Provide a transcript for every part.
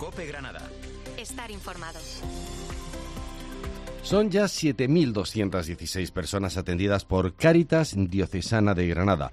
COPE Granada. Estar informados. Son ya 7.216 personas atendidas por Cáritas Diocesana de Granada.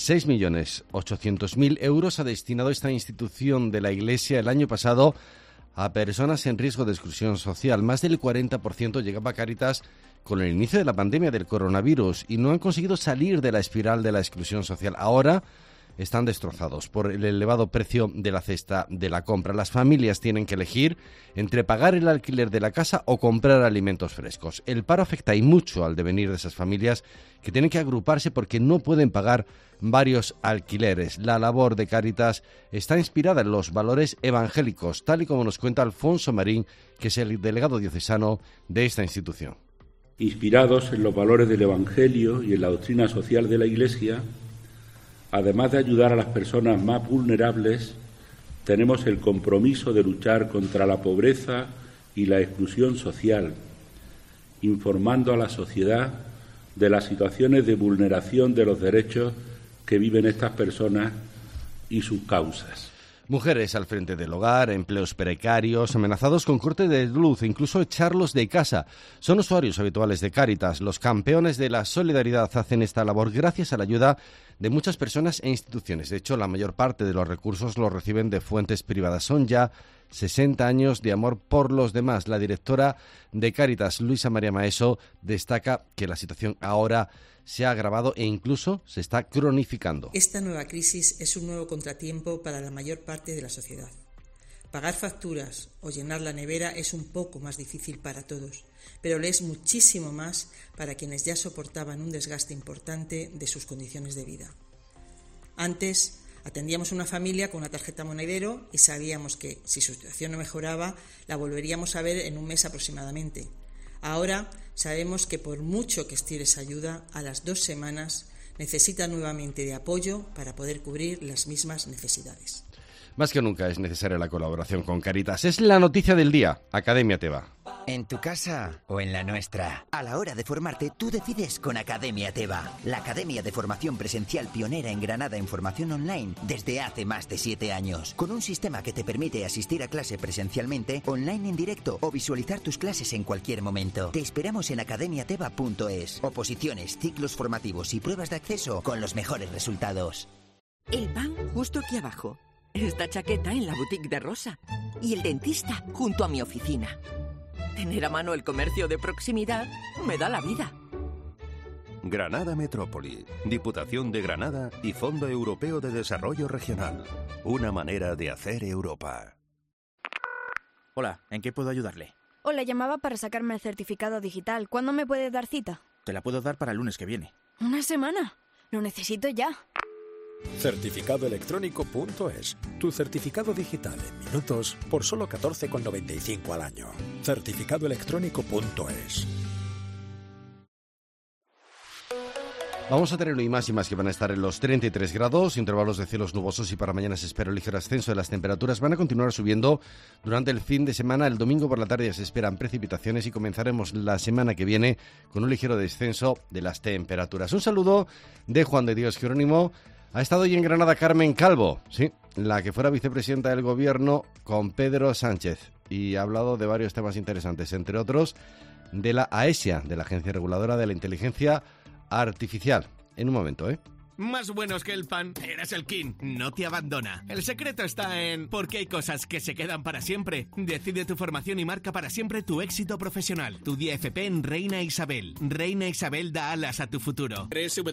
6.800.000 euros ha destinado esta institución de la Iglesia el año pasado a personas en riesgo de exclusión social. Más del 40% llegaba a Cáritas con el inicio de la pandemia del coronavirus y no han conseguido salir de la espiral de la exclusión social. Ahora están destrozados por el elevado precio de la cesta de la compra. Las familias tienen que elegir entre pagar el alquiler de la casa o comprar alimentos frescos. El paro afecta y mucho al devenir de esas familias que tienen que agruparse porque no pueden pagar varios alquileres. La labor de Cáritas está inspirada en los valores evangélicos, tal y como nos cuenta Alfonso Marín, que es el delegado diocesano de esta institución. Inspirados en los valores del Evangelio y en la doctrina social de la Iglesia, además de ayudar a las personas más vulnerables, tenemos el compromiso de luchar contra la pobreza y la exclusión social, informando a la sociedad de las situaciones de vulneración de los derechos que viven estas personas y sus causas. Mujeres al frente del hogar, empleos precarios, amenazados con corte de luz e incluso echarlos de casa. Son usuarios habituales de Cáritas. Los campeones de la solidaridad hacen esta labor gracias a la ayuda de muchas personas e instituciones. De hecho, la mayor parte de los recursos los reciben de fuentes privadas. Son ya 60 años de amor por los demás. La directora de Cáritas, Luisa María Maeso, destaca que la situación ahora se ha agravado e incluso se está cronificando. Esta nueva crisis es un nuevo contratiempo para la mayor parte de la sociedad. Pagar facturas o llenar la nevera es un poco más difícil para todos, pero lo es muchísimo más para quienes ya soportaban un desgaste importante de sus condiciones de vida. Antes atendíamos a una familia con una tarjeta monedero y sabíamos que, si su situación no mejoraba, la volveríamos a ver en un mes aproximadamente. Ahora sabemos que por mucho que estires ayuda, a las 2 semanas necesita nuevamente de apoyo para poder cubrir las mismas necesidades. Más que nunca es necesaria la colaboración con Cáritas. Es la noticia del día. Academia Teba. ¿En tu casa o en la nuestra? A la hora de formarte, tú decides con Academia Teba, la academia de formación presencial pionera en Granada en formación online desde hace más de 7 años, con un sistema que te permite asistir a clase presencialmente, online en directo o visualizar tus clases en cualquier momento. Te esperamos en academiateba.es. Oposiciones, ciclos formativos y pruebas de acceso con los mejores resultados. El pan justo aquí abajo. Esta chaqueta en la boutique de Rosa. Y el dentista junto a mi oficina. Tener a mano el comercio de proximidad me da la vida. Granada Metrópoli, Diputación de Granada y Fondo Europeo de Desarrollo Regional. Una manera de hacer Europa. Hola, ¿en qué puedo ayudarle? Hola, llamaba para sacarme el certificado digital. ¿Cuándo me puedes dar cita? Te la puedo dar para el lunes que viene. ¿Una semana? Lo necesito ya. Certificadoelectrónico.es. Tu certificado digital en minutos por solo 14,95 al año. Certificadoelectrónico.es. Vamos a tener hoy máximas que van a estar en los 33 grados, intervalos de cielos nubosos y para mañana se espera un ligero ascenso de las temperaturas. Van a continuar subiendo durante el fin de semana. El domingo por la tarde ya se esperan precipitaciones y comenzaremos la semana que viene con un ligero descenso de las temperaturas. Un saludo de Juan de Dios Jerónimo. Ha estado hoy en Granada Carmen Calvo, sí, la que fuera vicepresidenta del Gobierno con Pedro Sánchez, y ha hablado de varios temas interesantes, entre otros de la AESIA, de la Agencia Reguladora de la Inteligencia Artificial. En un momento, Más buenos que el pan, eres el King, no te abandona. El secreto está en porque hay cosas que se quedan para siempre. Decide tu formación y marca para siempre tu éxito profesional. Tu día FP en Reina Isabel. Reina Isabel da alas a tu futuro.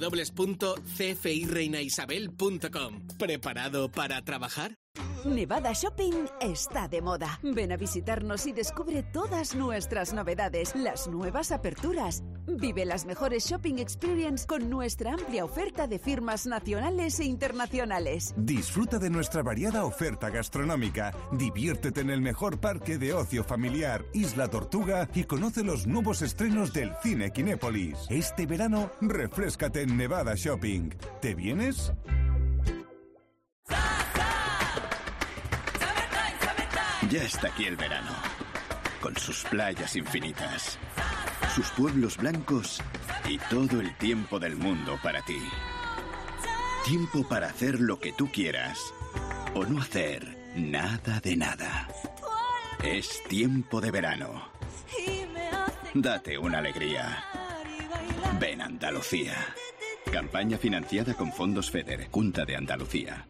www.cfireinaisabel.com. ¿Preparado para trabajar? Nevada Shopping está de moda. Ven a visitarnos y descubre todas nuestras novedades, las nuevas aperturas. Vive las mejores shopping experience con nuestra amplia oferta de firmas nacionales e internacionales. Disfruta de nuestra variada oferta gastronómica. Diviértete en el mejor parque de ocio familiar, Isla Tortuga, y conoce los nuevos estrenos del Cine Kinépolis. Este verano, refréscate en Nevada Shopping. ¿Te vienes? Ya está aquí el verano, con sus playas infinitas, sus pueblos blancos y todo el tiempo del mundo para ti. Tiempo para hacer lo que tú quieras o no hacer nada de nada. Es tiempo de verano. Date una alegría. Ven Andalucía. Campaña financiada con fondos FEDER, Junta de Andalucía.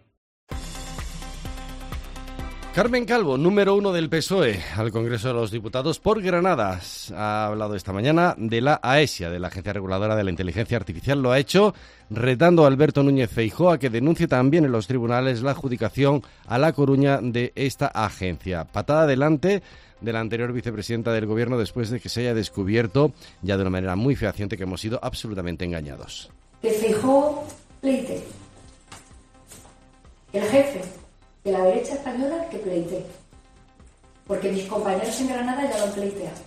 Carmen Calvo, número 1 del PSOE, al Congreso de los Diputados por Granada. Ha hablado esta mañana de la AESIA, de la Agencia Reguladora de la Inteligencia Artificial. Lo ha hecho retando a Alberto Núñez Feijóo a que denuncie también en los tribunales la adjudicación a La Coruña de esta agencia. Patada adelante de la anterior vicepresidenta del Gobierno después de que se haya descubierto ya de una manera muy fehaciente que hemos sido absolutamente engañados. Que Feijóo pleite. El jefe de la derecha española que pleitee. Porque mis compañeros en Granada ya lo han pleiteado.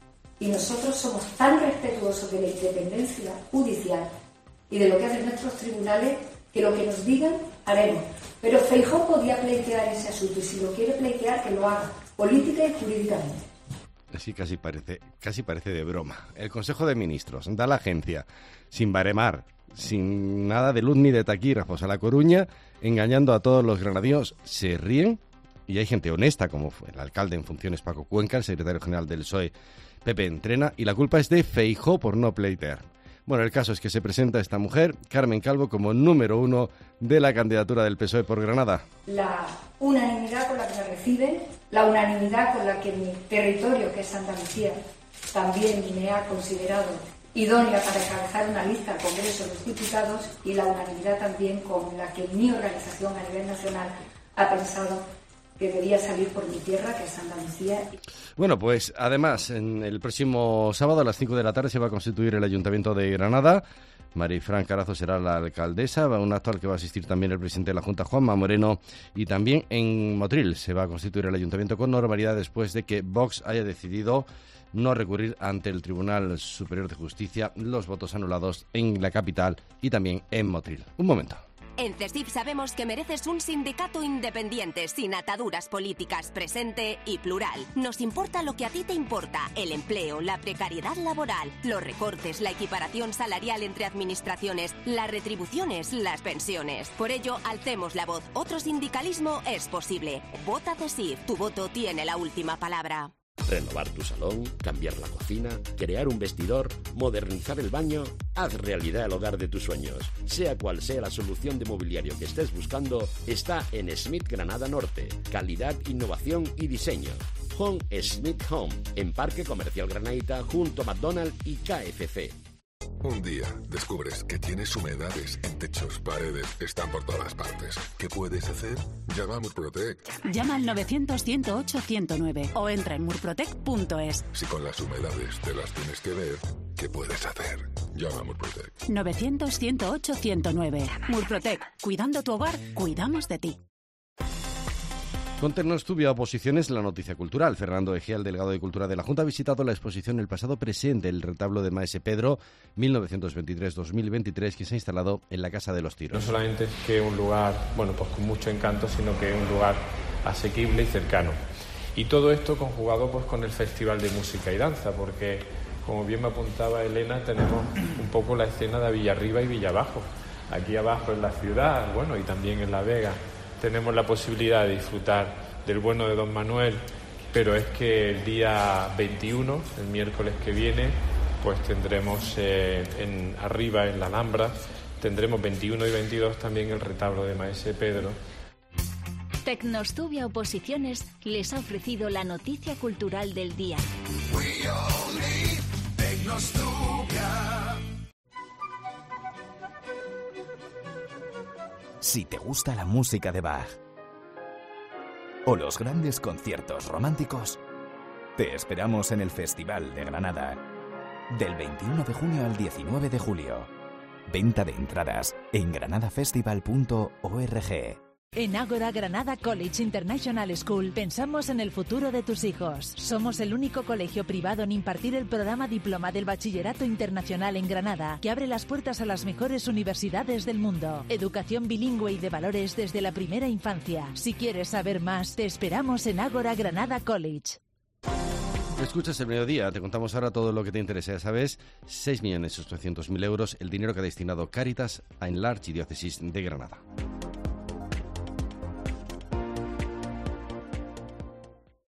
Y nosotros somos tan respetuosos de la independencia judicial y de lo que hacen nuestros tribunales que lo que nos digan haremos. Pero Feijóo podía pleitear ese asunto y si lo quiere pleitear que lo haga política y jurídicamente. Sí, casi parece de broma. El Consejo de Ministros da a la agencia sin baremar, sin nada de luz ni de taquígrafos a La Coruña, engañando a todos los granadinos. Se ríen y hay gente honesta, como fue el alcalde en funciones Paco Cuenca, el secretario general del PSOE Pepe Entrena, y la culpa es de Feijóo por no pleitear. Bueno, el caso es que se presenta esta mujer, Carmen Calvo, como número 1 de la candidatura del PSOE por Granada. La unanimidad con la que me reciben, la unanimidad con la que mi territorio, que es Andalucía, también me ha considerado idónea para encabezar una lista al Congreso de los Diputados, y la unanimidad también con la que mi organización a nivel nacional ha pensado que debía salir por mi tierra, que es Andalucía. Bueno, pues además, el próximo sábado a las 5 de la tarde se va a constituir el Ayuntamiento de Granada. Marifran Carazo será la alcaldesa, un acto al que va a asistir también el presidente de la Junta, Juanma Moreno, y también en Motril se va a constituir el Ayuntamiento con normalidad después de que Vox haya decidido no recurrir ante el Tribunal Superior de Justicia los votos anulados en la capital y también en Motril. Un momento. En CESIF sabemos que mereces un sindicato independiente, sin ataduras políticas, presente y plural. Nos importa lo que a ti te importa: el empleo, la precariedad laboral, los recortes, la equiparación salarial entre administraciones, las retribuciones, las pensiones. Por ello, alcemos la voz. Otro sindicalismo es posible. Vota CESIF. Tu voto tiene la última palabra. Renovar tu salón, cambiar la cocina, crear un vestidor, modernizar el baño. Haz realidad el hogar de tus sueños. Sea cual sea la solución de mobiliario que estés buscando, está en Smith Granada Norte. Calidad, innovación y diseño. Home Smith Home, en Parque Comercial Granadita, junto a McDonald's y KFC. Un día descubres que tienes humedades en techos, paredes, están por todas partes. ¿Qué puedes hacer? Llama a Murprotec. Llama al 900-108-109 o entra en murprotec.es. Si con las humedades te las tienes que ver, ¿qué puedes hacer? Llama a Murprotec. 900-108-109. Murprotec. Cuidando tu hogar, cuidamos de ti. Conternos tuvo oposiciones la noticia cultural. Fernando Egea, el delegado de Cultura de la Junta, ha visitado la exposición El pasado presente, el retablo de Maese Pedro 1923-2023, que se ha instalado en la Casa de los Tiros. No solamente es que un lugar, pues con mucho encanto, sino que es un lugar asequible y cercano. Y todo esto conjugado pues con el Festival de Música y Danza, porque, como bien me apuntaba Elena, tenemos un poco la escena de Villarriba y Villabajo. Aquí abajo en la ciudad, y también en La Vega, tenemos la posibilidad de disfrutar del bueno de Don Manuel, pero es que el día 21, el miércoles que viene, pues tendremos arriba en la Alhambra, tendremos 21 y 22 también el retablo de Maese Pedro. Tecnostubia Oposiciones les ha ofrecido la noticia cultural del día. Si te gusta la música de Bach o los grandes conciertos románticos, te esperamos en el Festival de Granada, del 21 de junio al 19 de julio. Venta de entradas en granadafestival.org. En Ágora Granada College International School pensamos en el futuro de tus hijos. Somos el único colegio privado en impartir el programa Diploma del Bachillerato Internacional en Granada, que abre las puertas a las mejores universidades del mundo. Educación bilingüe y de valores desde la primera infancia. Si quieres saber más, te esperamos en Ágora Granada College. Escuchas El Mediodía, te contamos ahora todo lo que te interesa. Ya sabes, 6.800.000 euros, el dinero que ha destinado Cáritas en la Archidiócesis de Granada.